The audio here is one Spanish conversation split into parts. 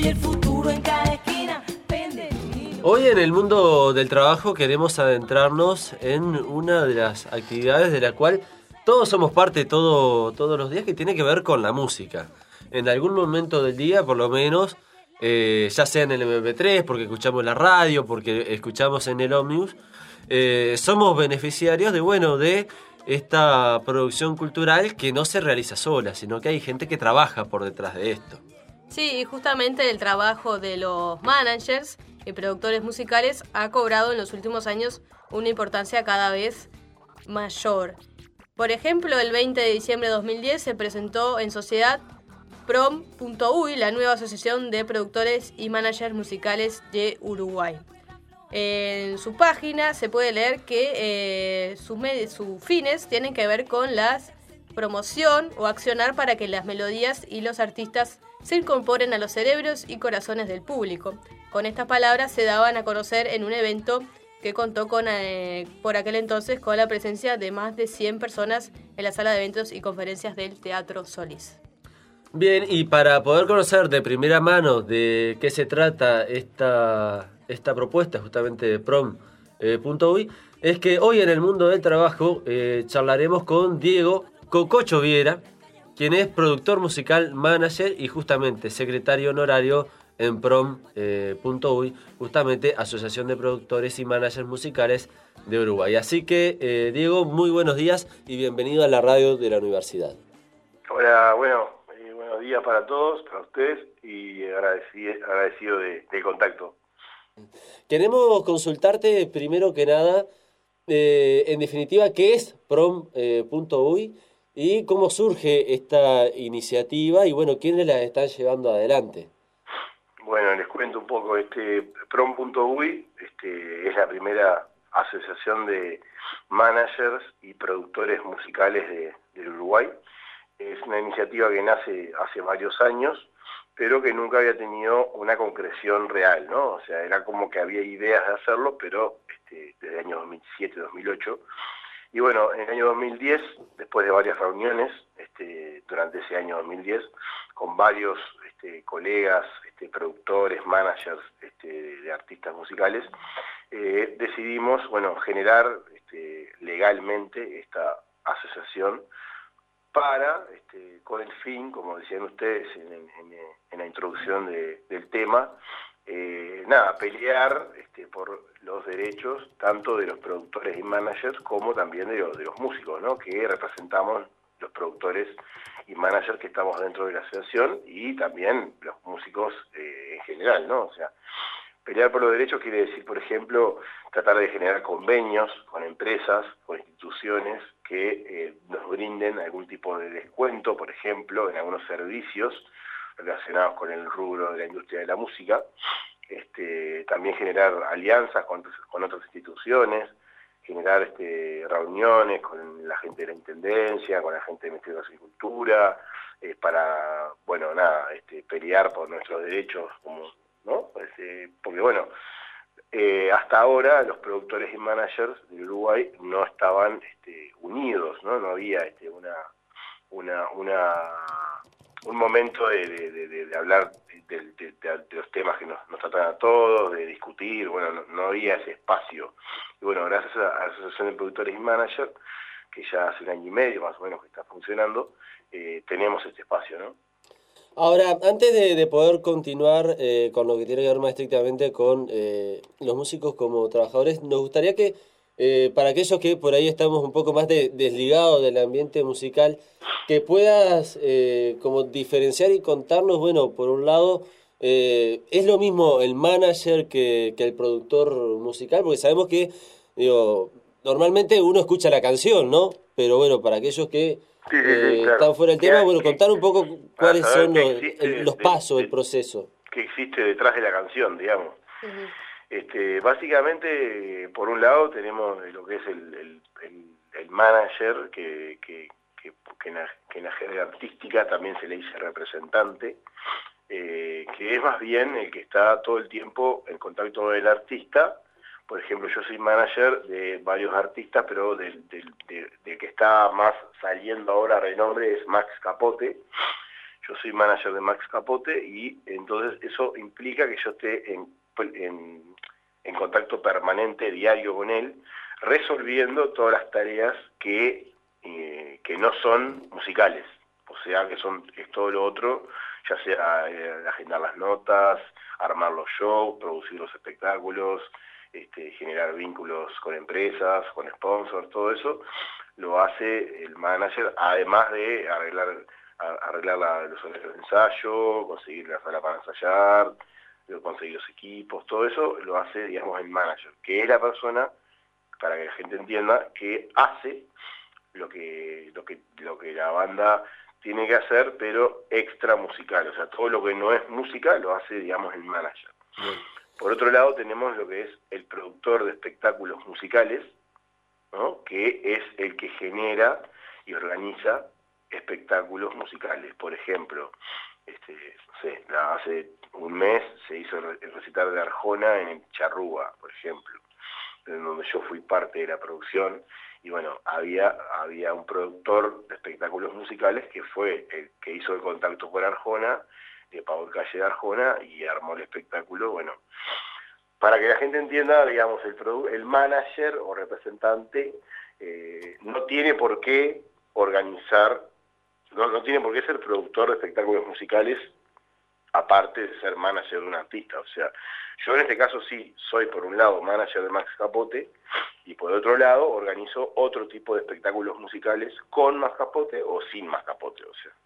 y el futuro en cada esquina pende. Hoy en el mundo del trabajo queremos adentrarnos en una de las actividades de la cual todos somos parte todos los días, que tiene que ver con la música. En algún momento del día, por lo menos, ya sea en el MP3, porque escuchamos la radio, porque escuchamos en el ómnibus, somos beneficiarios de esta producción cultural que no se realiza sola, sino que hay gente que trabaja por detrás de esto. Sí, y justamente el trabajo de los managers y productores musicales ha cobrado en los últimos años una importancia cada vez mayor. Por ejemplo, el 20 de diciembre de 2010 se presentó en sociedad Prom.uy, la nueva asociación de productores y managers musicales de Uruguay. En su página se puede leer que sus fines tienen que ver con la promoción o accionar para que las melodías y los artistas se incorporen a los cerebros y corazones del público. Con estas palabras se daban a conocer en un evento que contó por aquel entonces con la presencia de más de 100 personas en la sala de eventos y conferencias del Teatro Solís. Bien, y para poder conocer de primera mano de qué se trata esta propuesta justamente de Prom.uy, es que hoy en el mundo del trabajo charlaremos con Diego Cococho Viera, quien es productor musical, manager y justamente secretario honorario en Prom.uy, justamente Asociación de Productores y Managers Musicales de Uruguay. Así que, Diego, muy buenos días y bienvenido a la radio de la universidad. Hola, buenos días para todos, para ustedes, y agradecido del contacto. Queremos consultarte primero que nada, en definitiva, ¿qué es Prom.uy y cómo surge esta iniciativa y quiénes la están llevando adelante? Bueno, les cuento un poco. Prom.uy es la primera asociación de managers y productores musicales del Uruguay. Es una iniciativa que nace hace varios años, pero que nunca había tenido una concreción real, ¿no? O sea, era como que había ideas de hacerlo, pero desde el año 2007-2008. Y bueno, en el año 2010, después de varias reuniones, durante ese año 2010, con varios colegas, productores, managers de artistas musicales, decidimos, generar legalmente esta asociación para, con el fin, como decían ustedes en la introducción del tema, pelear por los derechos tanto de los productores y managers como también de los músicos, ¿no? Que representamos los productores y managers que estamos dentro de la asociación y también los músicos en general, ¿no? O sea, pelear por los derechos quiere decir, por ejemplo, tratar de generar convenios con empresas, con instituciones que nos brinden algún tipo de descuento, por ejemplo, en algunos servicios relacionados con el rubro de la industria de la música. También generar alianzas con otras instituciones, generar reuniones con la gente de la Intendencia, con la gente del Ministerio de Agricultura, para, pelear por nuestros derechos, ¿no? Porque hasta ahora los productores y managers del Uruguay no estaban unidos, ¿no? No había un momento de hablar de los temas que nos tratan a todos, de discutir, no había ese espacio. Y gracias a la Asociación de Productores y Managers, que ya hace un año y medio más o menos que está funcionando, tenemos este espacio, ¿no? Ahora, antes de poder continuar con lo que tiene que ver más estrictamente con los músicos como trabajadores, nos gustaría que, para aquellos que por ahí estamos un poco más desligados del ambiente musical, que puedas como diferenciar y contarnos, por un lado, ¿es lo mismo el manager que el productor musical? Porque sabemos que, normalmente uno escucha la canción, ¿no? Pero para aquellos que Sí, claro. están fuera del tema, contar un poco cuáles son los pasos del proceso. ¿Qué existe detrás de la canción, digamos? Uh-huh. Básicamente, por un lado tenemos lo que es el manager, que en la jerga artística también se le dice representante, que es más bien el que está todo el tiempo en contacto con el artista. Por ejemplo, yo soy manager de varios artistas, pero del que está más saliendo ahora a renombre es Max Capote. yo soy manager de Max Capote y entonces eso implica que yo esté en contacto permanente, diario con él, resolviendo todas las tareas que no son musicales, o sea, que es todo lo otro, ya sea agendar las notas, armar los shows, producir los espectáculos, generar vínculos con empresas, con sponsors, todo eso lo hace el manager, además de arreglar los horarios de ensayo, conseguir la sala para ensayar, conseguir los equipos, todo eso lo hace, digamos, el manager, que es la persona, para que la gente entienda, que hace lo que la banda tiene que hacer, pero extra musical, o sea, todo lo que no es música lo hace, digamos, el manager. Bien. Por otro lado tenemos lo que es el productor de espectáculos musicales, ¿no? Que es el que genera y organiza espectáculos musicales. Por ejemplo, no sé, hace un mes se hizo el recital de Arjona en el Charrúa, por ejemplo, en donde yo fui parte de la producción, y bueno, había un productor de espectáculos musicales que fue el que hizo el contacto con Arjona, le pagó el calle de Arjona y armó el espectáculo. Bueno, para que la gente entienda, digamos, el manager o representante no tiene por qué organizar, no tiene por qué ser productor de espectáculos musicales, aparte de ser manager de un artista. O sea, yo en este caso sí soy, por un lado, manager de Max Capote, y por otro lado organizo otro tipo de espectáculos musicales con Max Capote o sin Max Capote, o sea.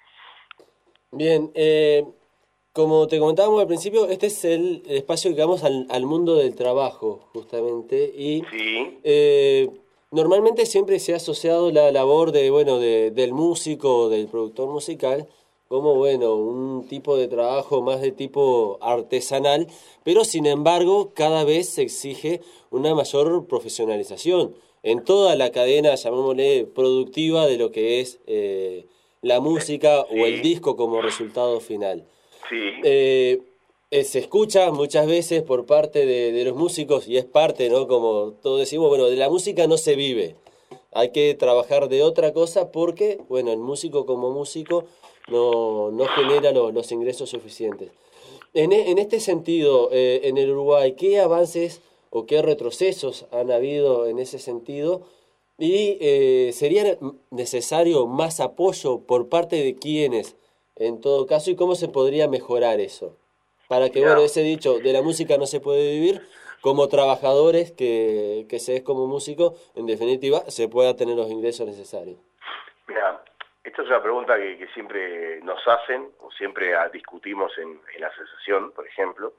Bien, como te comentábamos al principio, este es el espacio que vamos al mundo del trabajo, justamente, y Sí. normalmente siempre se ha asociado la labor del músico, del productor musical, como, un tipo de trabajo más de tipo artesanal, pero sin embargo cada vez se exige una mayor profesionalización en toda la cadena, llamémosle, productiva de lo que es la música o el Sí. disco como resultado final. Sí. Se escucha muchas veces por parte de los músicos, y es parte, ¿no? Como todos decimos, de la música no se vive. Hay que trabajar de otra cosa porque, el músico como músico no genera los ingresos suficientes. En este sentido, en el Uruguay, ¿qué avances o qué retrocesos han habido en ese sentido? ¿Y sería necesario más apoyo por parte de quienes, en todo caso, y cómo se podría mejorar eso? Para que, Mirá. ese dicho, de la música no se puede vivir, como trabajadores que se es como músico, en definitiva, se pueda tener los ingresos necesarios. Mira, esta es una pregunta que siempre nos hacen, o siempre discutimos en la asociación, por ejemplo.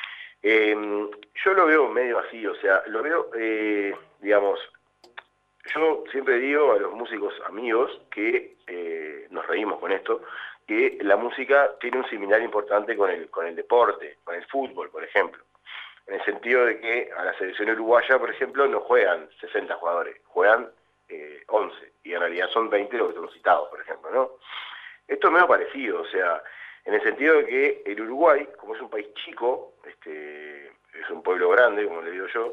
Yo lo veo medio así, o sea, lo veo, digamos, yo siempre digo a los músicos amigos que nos reímos con esto, que la música tiene un similar importante con el deporte, con el fútbol, por ejemplo. En el sentido de que a la selección uruguaya, por ejemplo, no juegan 60 jugadores, juegan 11, y en realidad son 20 los que son citados, por ejemplo, ¿no? Esto es medio parecido, o sea, en el sentido de que el Uruguay, como es un país chico, es un pueblo grande, como le digo yo,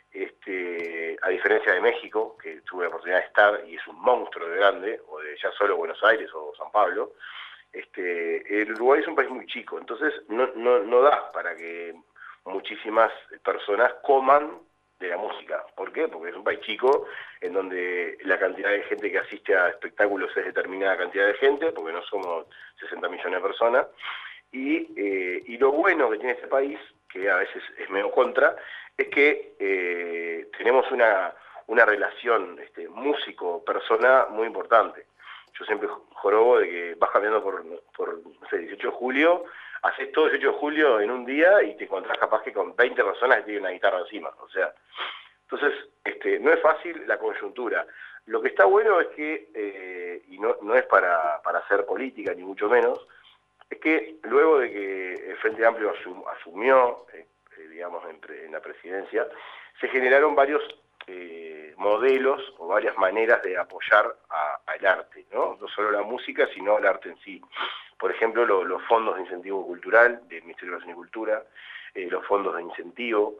a diferencia de México, que tuve la oportunidad de estar y es un monstruo de grande, o de ya solo Buenos Aires o San Pablo, el Uruguay es un país muy chico, entonces no da para que muchísimas personas coman de la música. ¿Por qué? Porque es un país chico en donde la cantidad de gente que asiste a espectáculos es determinada cantidad de gente, porque no somos 60 millones de personas, y lo bueno que tiene este país, que a veces es medio contra, es que tenemos una relación músico-persona muy importante. Yo siempre jorobo de que vas caminando por no sé, 18 de julio, haces todo 18 de julio en un día y te encontrás capaz que con 20 personas que tienen una guitarra encima. O sea, entonces no es fácil la coyuntura. Lo que está bueno es que, y no es para hacer política ni mucho menos, es que luego de que el Frente Amplio asumió, digamos, en la presidencia, se generaron varios modelos o varias maneras de apoyar al arte, ¿no? No solo la música, sino el arte en sí. Por ejemplo, los fondos de incentivo cultural del Ministerio de Educación y Cultura, los fondos de incentivo,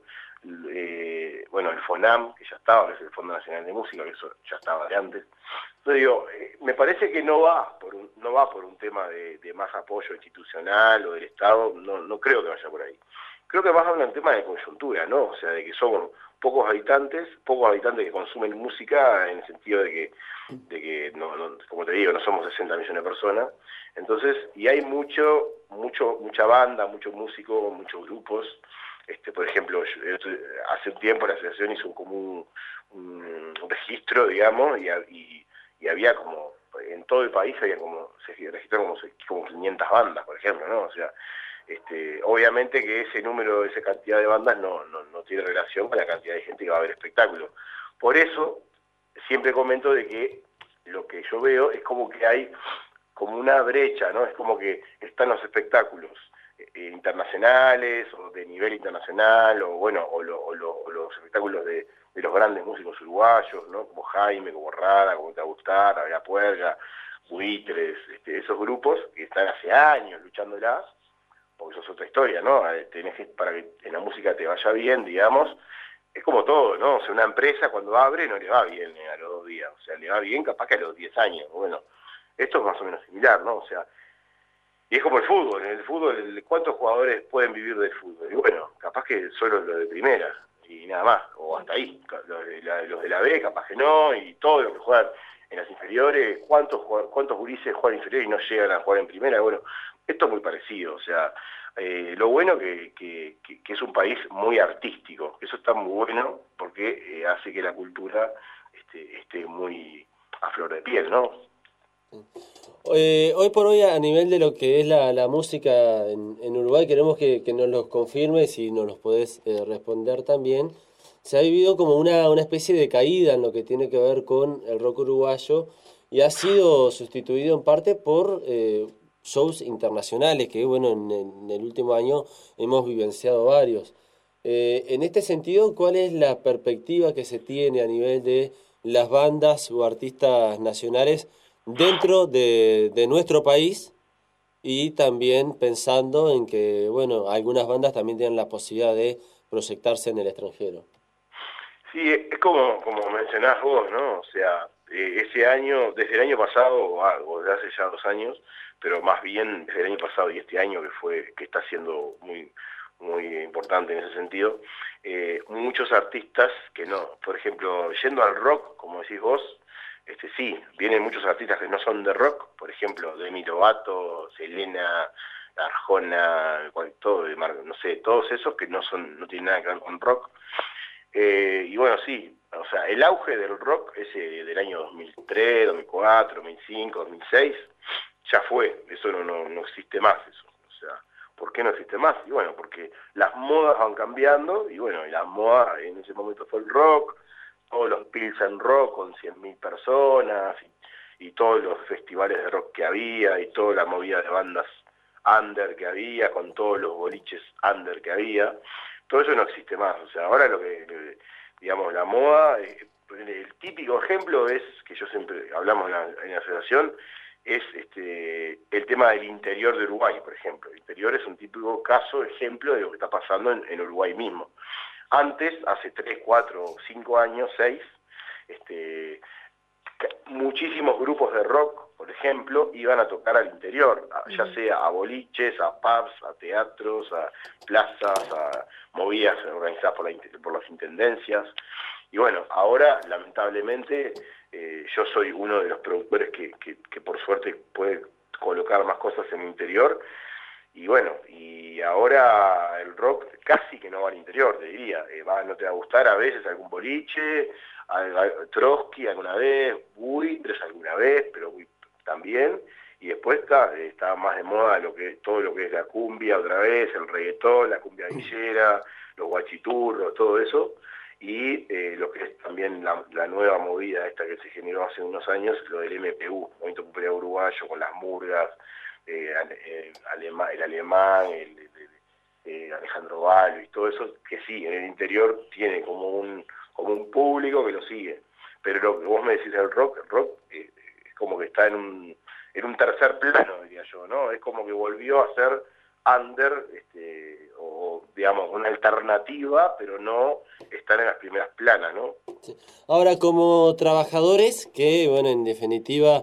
el FONAM, que ya estaba, que es el Fondo Nacional de Música, que eso ya estaba de antes. Entonces digo, me parece que no no va por un tema de más apoyo institucional o del Estado, no creo que vaya por ahí. Creo que más habla un tema de coyuntura, ¿no? O sea, de que somos pocos habitantes que consumen música en el sentido de que como te digo, no somos 60 millones de personas. Entonces, y hay mucha banda, mucho músico, muchos grupos. Por ejemplo, hace un tiempo la asociación hizo un registro, digamos, y había como, en todo el país se registraron como 500 bandas, por ejemplo, ¿no? O sea, obviamente que ese número, esa cantidad de bandas no tiene relación con la cantidad de gente que va a ver espectáculos. Por eso, siempre comento de que lo que yo veo es como que hay como una brecha, ¿no? Es como que están los espectáculos internacionales o de nivel internacional, o bueno, o los espectáculos de los grandes músicos uruguayos, ¿no? Como Jaime, como Rada, como Te va a gustar, Había Puerga, Buitres, esos grupos que están hace años luchándolas, porque eso es otra historia, ¿no? Tenés que, para que en la música te vaya bien, digamos, es como todo, ¿no? O sea, una empresa cuando abre no le va bien a los 2 días, o sea, le va bien capaz que a los 10 años. Bueno, esto es más o menos similar, ¿no? O sea, y es como el fútbol, en el fútbol, ¿cuántos jugadores pueden vivir del fútbol? Y bueno, capaz que solo los de primera, y nada más, o hasta ahí, los de la B, capaz que no, y todos los que juegan en las inferiores, ¿cuántos gurises juegan inferiores y no llegan a jugar en primera? Bueno, esto es muy parecido, o sea, lo bueno que es un país muy artístico, eso está muy bueno porque hace que la cultura esté muy a flor de piel, ¿no? Hoy por hoy, a nivel de lo que es la música en Uruguay, queremos que nos los confirmes y nos los podés responder también. Se ha vivido como una especie de caída en lo que tiene que ver con el rock uruguayo y ha sido sustituido en parte por shows internacionales, que bueno, en el último año hemos vivenciado varios. En este sentido, ¿cuál es la perspectiva que se tiene a nivel de las bandas o artistas nacionales dentro de nuestro país, y también pensando en que, bueno, algunas bandas también tienen la posibilidad de proyectarse en el extranjero? Sí, es como mencionás vos, ¿no? O sea, ese año, desde el año pasado, o desde hace ya 2 años, pero más bien desde el año pasado y este año que está siendo muy importante en ese sentido, muchos artistas que no, por ejemplo, yendo al rock, como decís vos, sí, vienen muchos artistas que no son de rock, por ejemplo, Demi Lovato, Selena, Arjona, todo, no sé, todos esos que no tienen nada que ver con rock. Y bueno, sí, o sea, el auge del rock ese del año 2003, 2004, 2005, 2006, ya fue, eso no existe más, eso. O sea, ¿por qué no existe más? Y bueno, porque las modas van cambiando, y bueno, y la moda en ese momento fue el rock, todos los Pilsen Rock con 100.000 personas, y todos los festivales de rock que había, y toda la movida de bandas under que había, con todos los boliches under que había, todo eso no existe más. O sea, ahora digamos, la moda, el típico ejemplo es, que yo siempre hablamos en la asociación, es el tema del interior de Uruguay, por ejemplo. El interior es un típico ejemplo de lo que está pasando en Uruguay mismo. Antes, hace 3, 4, 5 años, 6, muchísimos grupos de rock, por ejemplo, iban a tocar al interior, ya sea a boliches, a pubs, a teatros, a plazas, a movidas organizadas por las intendencias. Y bueno, ahora, lamentablemente, yo soy uno de los productores que por suerte puede colocar más cosas en el interior. Y bueno, y ahora el rock casi que no va al interior, te diría. No te va a gustar a veces algún boliche, Trotsky alguna vez, Buitres alguna vez, pero también. Y después está más de moda todo lo que es la cumbia otra vez, el reggaetón, la cumbia villera, los guachiturros, todo eso. Y lo que es también la nueva movida esta que se generó hace unos años, lo del MPU, Movimiento Popular Uruguayo, con las murgas, el alemán, Alejandro Vallo y todo eso, que sí, en el interior tiene como un público que lo sigue. Pero lo que vos me decís del rock, es como que está en un tercer plano, diría yo, ¿no? Es como que volvió a ser under, o digamos, una alternativa, pero no estar en las primeras planas, ¿no? Sí. Ahora, como trabajadores, que, bueno, en definitiva,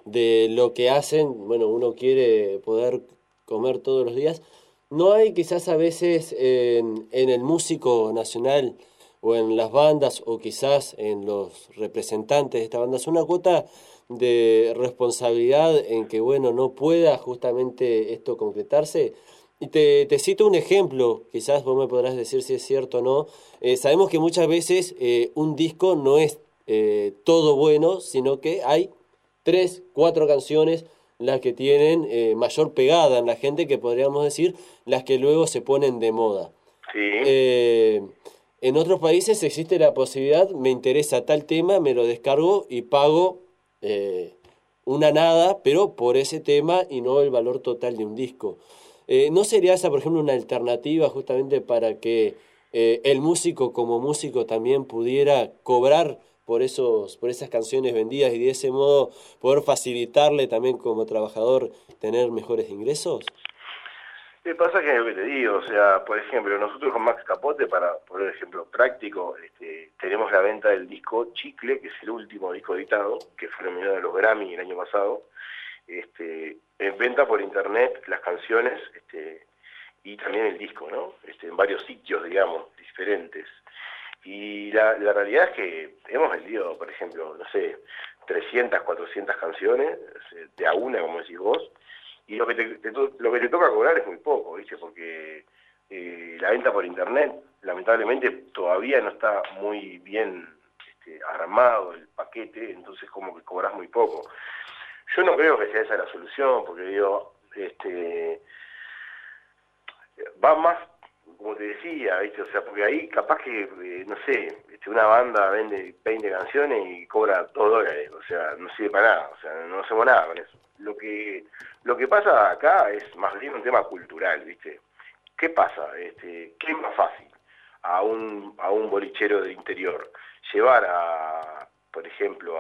de lo que hacen, bueno, uno quiere poder comer todos los días. ¿No hay quizás a veces en el músico nacional o en las bandas o quizás en los representantes de estas bandas una cuota de responsabilidad en que, bueno, no pueda justamente esto concretarse? Y te cito un ejemplo, quizás vos me podrás decir si es cierto o no. Sabemos que muchas veces un disco no es todo bueno, sino que hay 3, 4 canciones las que tienen mayor pegada en la gente, que podríamos decir las que luego se ponen de moda. Sí. En otros países existe la posibilidad, me interesa tal tema, me lo descargo y pago una nada, pero por ese tema y no el valor total de un disco. ¿No sería esa, por ejemplo, una alternativa justamente para que el músico como músico también pudiera cobrar por esas canciones vendidas y de ese modo poder facilitarle también como trabajador tener mejores ingresos? Lo que pasa es que lo que te digo, o sea, por ejemplo, nosotros con Max Capote, para poner un ejemplo práctico, tenemos la venta del disco Chicle, que es el último disco editado, que fue nominado a los Grammy el año pasado, en venta por internet las canciones y también el disco, ¿no? En varios sitios, digamos, diferentes. Y la realidad es que hemos vendido, por ejemplo, no sé, 300, 400 canciones, de a una, como decís vos, y lo que te toca cobrar es muy poco, ¿viste? Porque la venta por internet, lamentablemente, todavía no está muy bien armado el paquete, entonces como que cobras muy poco. Yo no creo que sea esa la solución, porque digo, va más, como te decía, ¿viste? O sea, porque ahí capaz que, no sé, una banda vende 20 canciones y cobra $2, o sea, no sirve para nada, o sea, no hacemos nada con eso. Lo que pasa acá es más bien un tema cultural, ¿viste? ¿Qué pasa? ¿Qué es más fácil a un bolichero del interior? Llevar por ejemplo,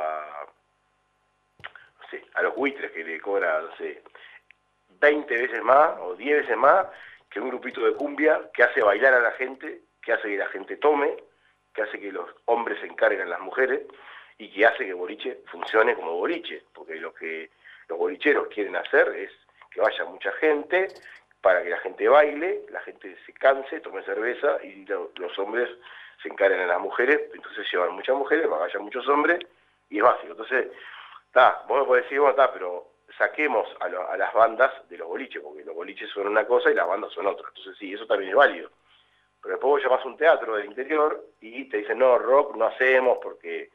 no sé, a los buitres que le cobra, no sé, 20 veces más o 10 veces más que un grupito de cumbia que hace bailar a la gente, que hace que la gente tome, que hace que los hombres se encarguen a las mujeres y que hace que el boliche funcione como boliche, porque lo que los bolicheros quieren hacer es que vaya mucha gente para que la gente baile, la gente se canse, tome cerveza y los hombres se encarguen a las mujeres, entonces llevan muchas mujeres, vayan muchos hombres y es básico. Entonces, vos me podés decir, bueno, pero saquemos a las bandas de los boliches, porque los boliches son una cosa y las bandas son otra. Entonces sí, eso también es válido. Pero después vos llamás a un teatro del interior y te dicen, no, rock no hacemos porque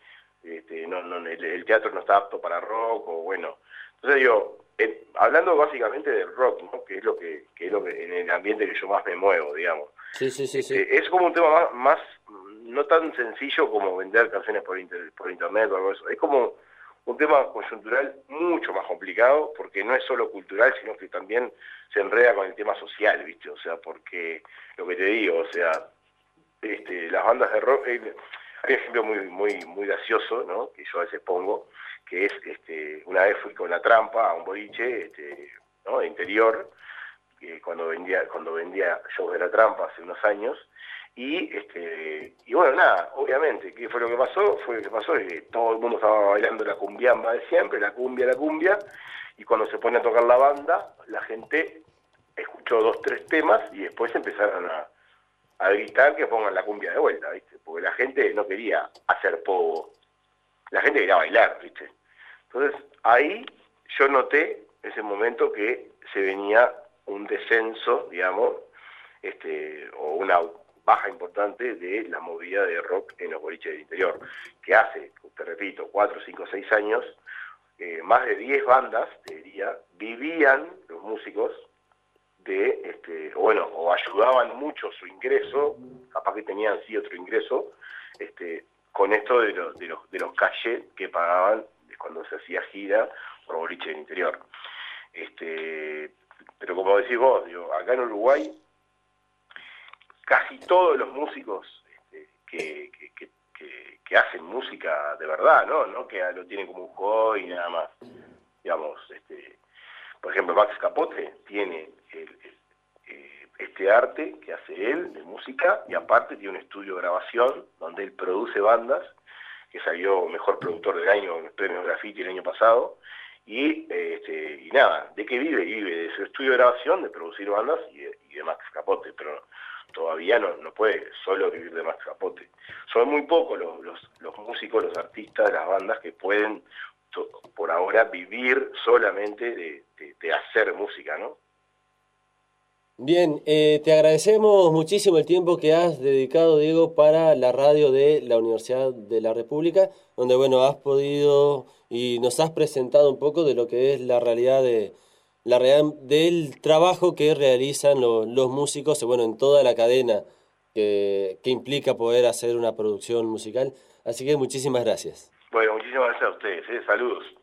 el teatro no está apto para rock, o bueno. Entonces digo, hablando básicamente del rock, ¿no? que es lo que en el ambiente que yo más me muevo, digamos. Sí. Es como un tema más no tan sencillo como vender canciones por internet o algo de eso. Es como un tema coyuntural mucho más complicado, porque no es solo cultural, sino que también se enreda con el tema social, ¿viste? O sea, porque lo que te digo, o sea, las bandas de rock, hay un ejemplo muy gracioso, ¿no? Que yo a veces pongo, que es, una vez fui con La Trampa a un boliche, ¿no? De interior, cuando vendía shows de La Trampa hace unos años, y bueno, nada, obviamente, ¿qué fue lo que pasó? Es que todo el mundo estaba bailando la cumbiamba de siempre, la cumbia, y cuando se pone a tocar la banda, la gente escuchó 2, 3 temas y después empezaron a gritar que pongan la cumbia de vuelta, ¿viste? Porque la gente no quería hacer pogo, la gente quería bailar, ¿viste? Entonces, ahí yo noté ese momento que se venía un descenso, digamos, o una baja importante de la movida de rock en los boliches del interior, que hace, te repito, 4, 5, 6 años, más de 10 bandas, te diría, vivían los músicos o ayudaban mucho su ingreso, capaz que tenían sí otro ingreso, con esto de los cachets que pagaban cuando se hacía gira por boliche del interior. Pero como decís vos, digo, acá en Uruguay, casi todos los músicos que hacen música de verdad, no que lo tienen como un hobby y nada más. Digamos, por ejemplo, Max Capote tiene este arte que hace él de música, y aparte tiene un estudio de grabación donde él produce bandas, que salió mejor productor del año en los premios Graffiti el año pasado, y nada, ¿de qué vive? Vive de su estudio de grabación, de producir bandas y de Max Capote, pero todavía no puede solo vivir de Max Capote. Son muy pocos los músicos, los artistas, las bandas que pueden por ahora vivir solamente de hacer música, ¿no? Bien, te agradecemos muchísimo el tiempo que has dedicado, Diego, para la radio de la Universidad de la República, donde, bueno, has podido y nos has presentado un poco de lo que es la realidad del trabajo que realizan los músicos, bueno, en toda la cadena que implica poder hacer una producción musical. Así que muchísimas gracias. Bueno, muchísimas gracias a ustedes, saludos.